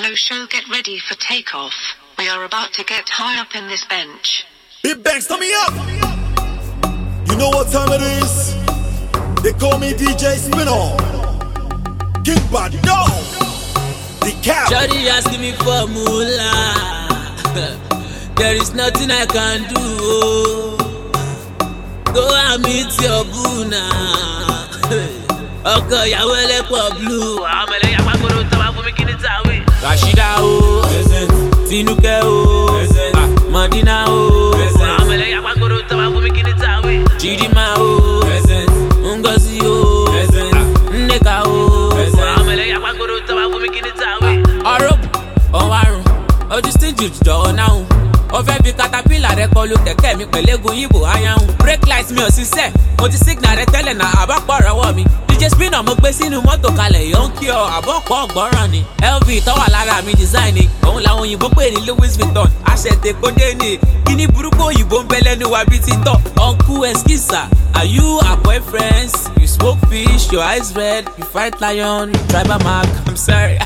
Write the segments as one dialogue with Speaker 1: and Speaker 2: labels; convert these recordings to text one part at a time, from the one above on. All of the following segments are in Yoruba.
Speaker 1: Hello show, get ready for takeoff. We are about to get high up in this bench.
Speaker 2: Big Banks, turn me up! You know what time it is? They call me DJ Spinall. King Bad, no! The cap.
Speaker 3: Shawty asking me for moolah. There is nothing I can do. Go and meet your buna. Ọkọ ìyàwó ẹlẹ́pọ̀ blue. Àwọn ẹlẹ́yà pàgọ́dọ̀ tó wá fún mi kí ni tàwé. Rashida o, Tinúkẹ́ o, Madina o. Àwọn ẹlẹ́yà pàgọ́dọ̀ tó wá fún mi kí ni tàwé. Chidima o, Ngozi o, Nneka o. Àwọn ẹlẹ́yà pàgọ́dọ̀ tó wá fún mi kí ni tàwé. Ọ̀rọ̀ ọ̀wárùn, ojú stage jọ̀ọ́ náà. Ó fẹ́ fi caterpillar rẹ kọlu kẹ̀kẹ́ mi pẹ̀lẹ́gun yìnbó ayáhùn. Brake light mi ò ṣiṣẹ́, mo ti signal rẹ tẹ́lẹ̀ náà àbọ̀pọ̀ rọwọ́ mi. DJ Spinall mo gbé sínú mọ́tò kalẹ̀ yóò ń kí ọ àbọ̀pọ̀ ọ̀gbọ́ràn ni. LV tó wà lára mi design ni, òun làwọn òyìnbó pè ní Louis Vuitton. Aṣẹ̀tẹ̀ kódé ni, kíní burúkú òyìnbó ń bẹ lẹ́nu wa bíi ti tọ̀. Uncle Eskisa, are you our boyfriends? You smoke fish, your eyes red, you fight lion, you tribal mark, I'm sorry.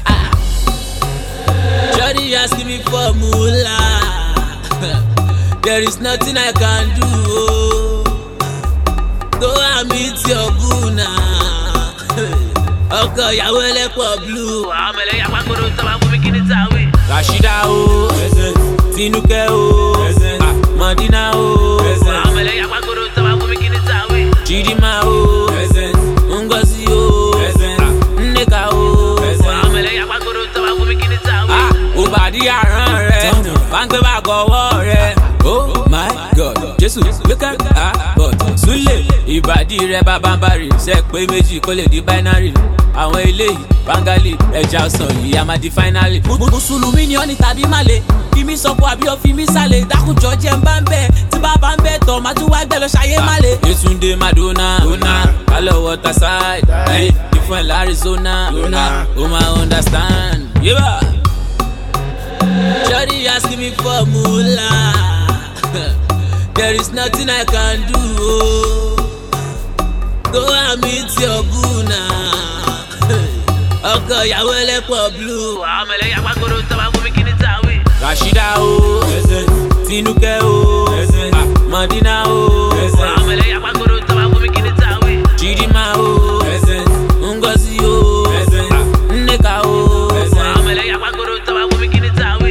Speaker 3: Shawty asking me for moolah. There is nothing I can do. Go and meet your buna. Ọkọ ìyàwó ẹlẹ́pọ̀ blue. Àwọn ẹlẹ́yà pàgọ́dọ̀ tó wá fún mi kí ni tàwé. Rashida o, Tinúkẹ́ o, Madina o. Àwọn ẹlẹ́yà pàgọ́dọ̀ tó wá fún mi kí ni tàwé. Chidima o, Ngozi o, Nneka o. Àwọn ẹlẹ́yà pàgọ́dọ̀ tó wá fún mi kí ni tàwé. Òbàdí àrán rẹ̀, wá ń gbé bàgọ́ ọwọ́ rẹ̀. Oh my God, Jésù wake up but Sule ìbàdí rẹ̀ bàbáńbárì ṣe pé méjì kó lè di binary. Àwọn eléyìí Bangali ẹja ọsàn yìí a máa di finally. Mùsùlùmí ni ọ́ ní tàbí má le fi mí sọ́kù àbí ó fi mí sálẹ̀ dákùjọ jẹ́ ń bá ń bẹ̀ tí bàbá ń bẹ̀ tọ̀ máa tún wá gbẹ lọ ṣayé má le. Yetunde Madonna kálọ̀ water side different l'Arizona o máa understand. Shawty asking me for moolah. There is nothing I can do. Go and meet your buna. Ọkọ ìyàwó ẹlẹ́pọ̀ blue. Àwọn ẹlẹ́yà pàgọ́dọ̀ tó wá fún mi kí ni tàwé. Rashida o, Tinúkẹ́ o, Madina o. Àwọn ẹlẹ́yà pàgọ́dọ̀ tó wá fún mi kí ni tàwé. Chidima o, Ngozi o, Nneka o. Àwọn ẹlẹ́yà pàgọ́dọ̀ tó wá fún mi kí ni tàwé.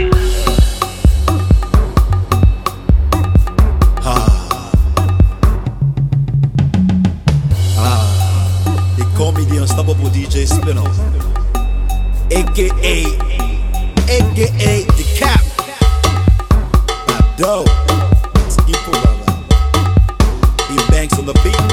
Speaker 2: They call me the unstoppable DJ Spinall, aka the cap. Dope. Big Banks on the beat.